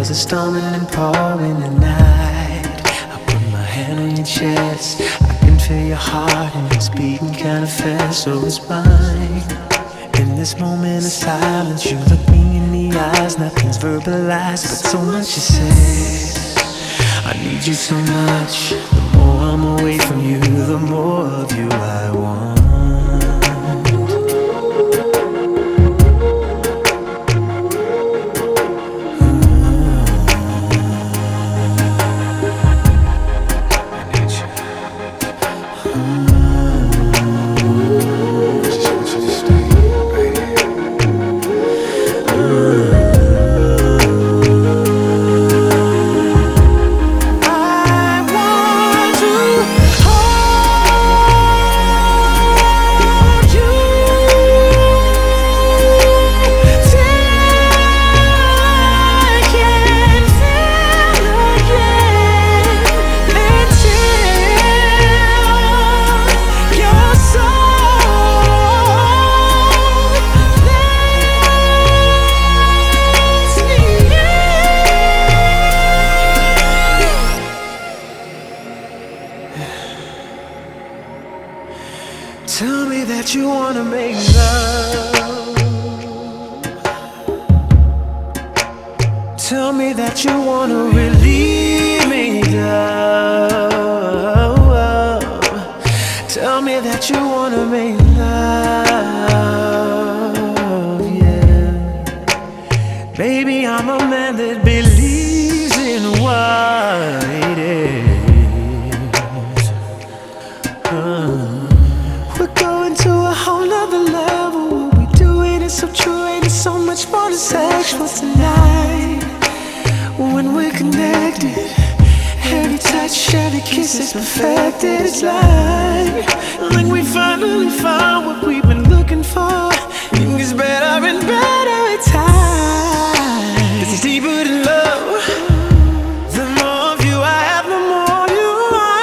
rains are storming and pouring at night. I put my hand on your chest, I can feel your heart and it's beating kinda fast, so it's mine. In this moment of silence, you look me in the eyes, nothing's verbalized, but so much is said. I need you so much, the more I'm away from you, the more of you I want. Tell me that you wanna make love. Tell me that you wanna relieve me, love. Tell me that you wanna make love, yeah. Baby, I'm a man that believes in what it is. We're going to a whole nother level. What we doing is so true, and it's so much more than sexual tonight. When we're connected, every touch, every kiss is perfected. It's like we finally found what we've been looking for. It gets better and better at times. It's deeper than love. The more of you I have, the more of you I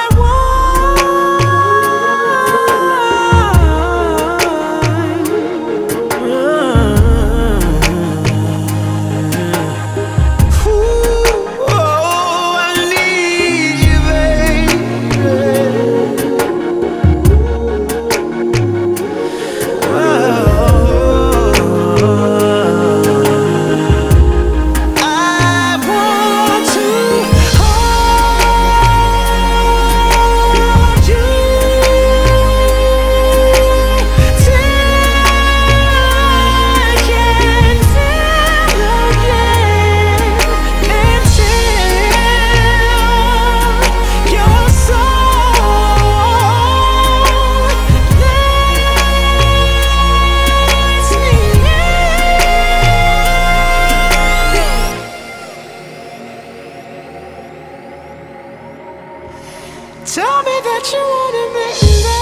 Tell me that you wanna make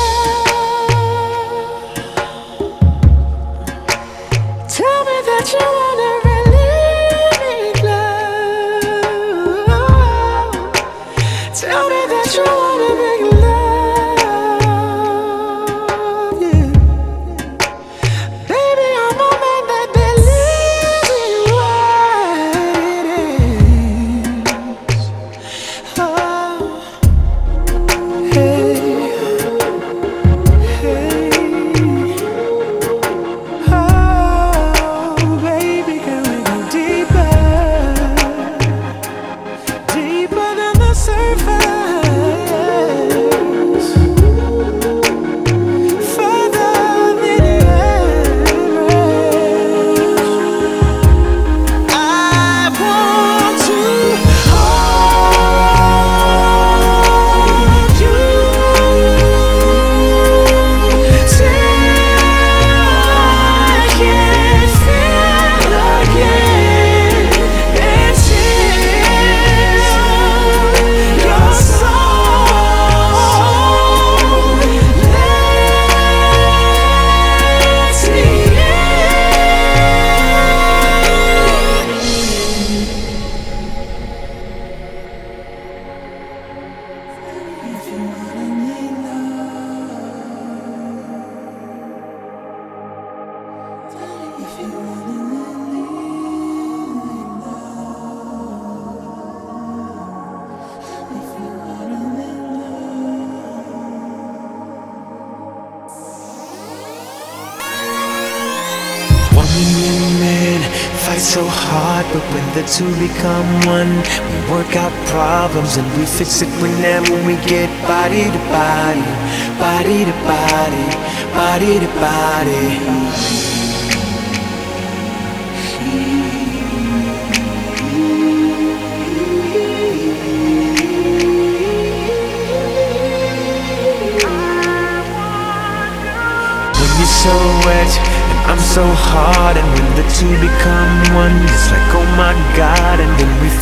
love. Tell me that you wanna relieve love. Tell me that you wanna make love, yeah. Baby, I'm a man that believes in what it is. Oh. Hey. so hard, but when the two become one, we work out problems and we fix it whenever we get body to body, body to body, body to body. You're so wet and I'm so hard, and when the two become one, it's like oh my God. And then we